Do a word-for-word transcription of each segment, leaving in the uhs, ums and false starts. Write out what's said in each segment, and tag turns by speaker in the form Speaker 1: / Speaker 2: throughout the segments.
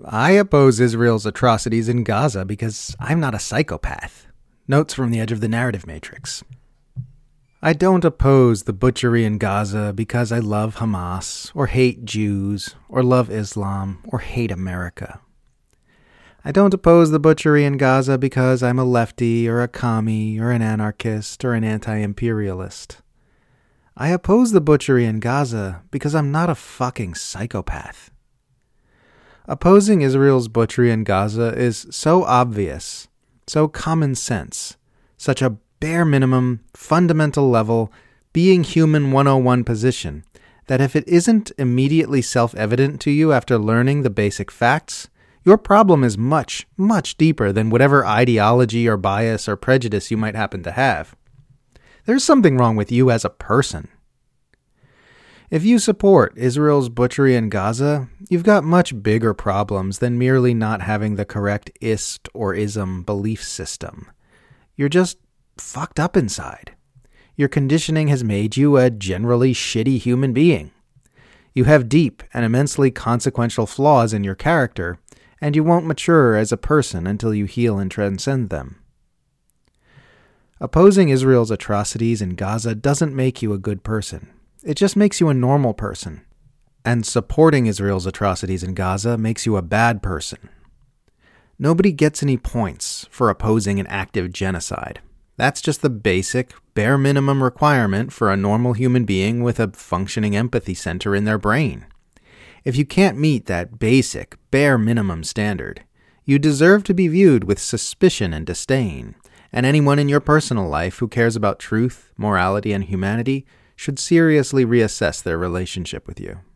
Speaker 1: I oppose Israel's atrocities in Gaza because I'm not a psychopath. Notes from the Edge of the Narrative Matrix. I don't oppose the butchery in Gaza because I love Hamas, or hate Jews, or love Islam, or hate America. I don't oppose the butchery in Gaza because I'm a lefty, or a commie, or an anarchist, or an anti-imperialist. I oppose the butchery in Gaza because I'm not a fucking psychopath. Opposing Israel's butchery in Gaza is so obvious, so common sense, such a bare minimum, fundamental level, being human one oh one position, that if it isn't immediately self-evident to you after learning the basic facts, your problem is much, much deeper than whatever ideology or bias or prejudice you might happen to have. There's something wrong with you as a person. If you support Israel's butchery in Gaza, you've got much bigger problems than merely not having the correct ist or ism belief system. You're just fucked up inside. Your conditioning has made you a generally shitty human being. You have deep and immensely consequential flaws in your character, and you won't mature as a person until you heal and transcend them. Opposing Israel's atrocities in Gaza doesn't make you a good person. It just makes you a normal person. And supporting Israel's atrocities in Gaza makes you a bad person. Nobody gets any points for opposing an active genocide. That's just the basic, bare minimum requirement for a normal human being with a functioning empathy center in their brain. If you can't meet that basic, bare minimum standard, you deserve to be viewed with suspicion and disdain, and anyone in your personal life who cares about truth, morality, and humanity should seriously reassess their relationship with you.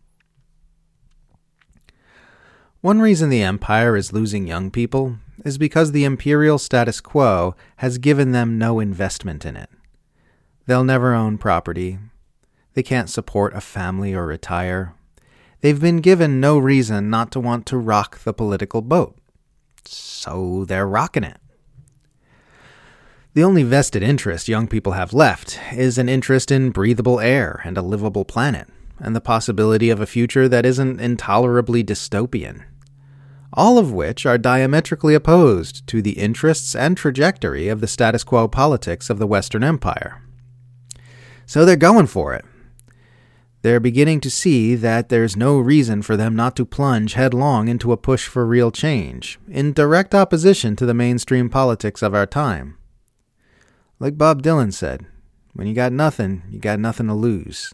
Speaker 1: One reason the empire is losing young people is because the imperial status quo has given them no investment in it. They'll never own property. They can't support a family or retire. They've been given no reason not to want to rock the political boat. So they're rocking it. The only vested interest young people have left is an interest in breathable air and a livable planet, and the possibility of a future that isn't intolerably dystopian. All of which are diametrically opposed to the interests and trajectory of the status quo politics of the Western Empire. So they're going for it. They're beginning to see that there's no reason for them not to plunge headlong into a push for real change, in direct opposition to the mainstream politics of our time. Like Bob Dylan said, when you got nothing, you got nothing to lose.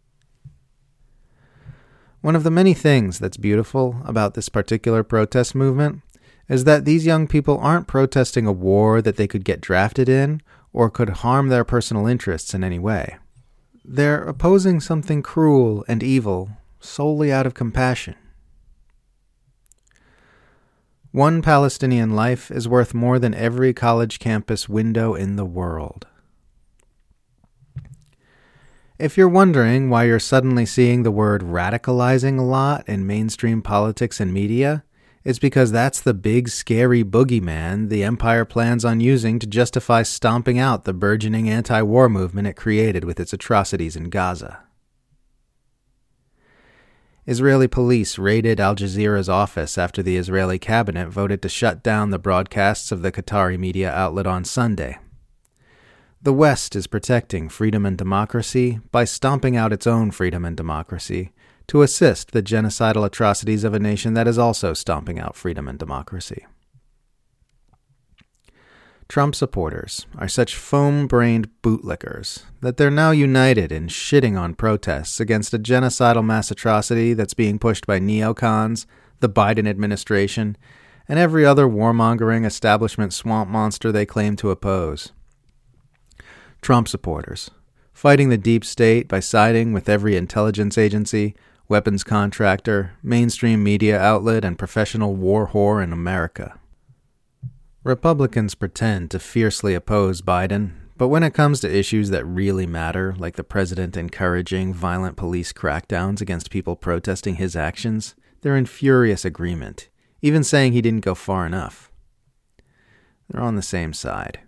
Speaker 1: One of the many things that's beautiful about this particular protest movement is that these young people aren't protesting a war that they could get drafted in or could harm their personal interests in any way. They're opposing something cruel and evil solely out of compassion. One Palestinian life is worth more than every college campus window in the world. If you're wondering why you're suddenly seeing the word radicalizing a lot in mainstream politics and media, it's because that's the big, scary boogeyman the empire plans on using to justify stomping out the burgeoning anti-war movement it created with its atrocities in Gaza. Israeli police raided Al Jazeera's office after the Israeli cabinet voted to shut down the broadcasts of the Qatari media outlet on Sunday. The West is protecting freedom and democracy by stomping out its own freedom and democracy to assist the genocidal atrocities of a nation that is also stomping out freedom and democracy. Trump supporters are such foam-brained bootlickers that they're now united in shitting on protests against a genocidal mass atrocity that's being pushed by neocons, the Biden administration, and every other warmongering establishment swamp monster they claim to oppose. Trump supporters, fighting the deep state by siding with every intelligence agency, weapons contractor, mainstream media outlet, and professional war whore in America. Republicans pretend to fiercely oppose Biden, but when it comes to issues that really matter, like the president encouraging violent police crackdowns against people protesting his actions, they're in furious agreement, even saying he didn't go far enough. They're on the same side.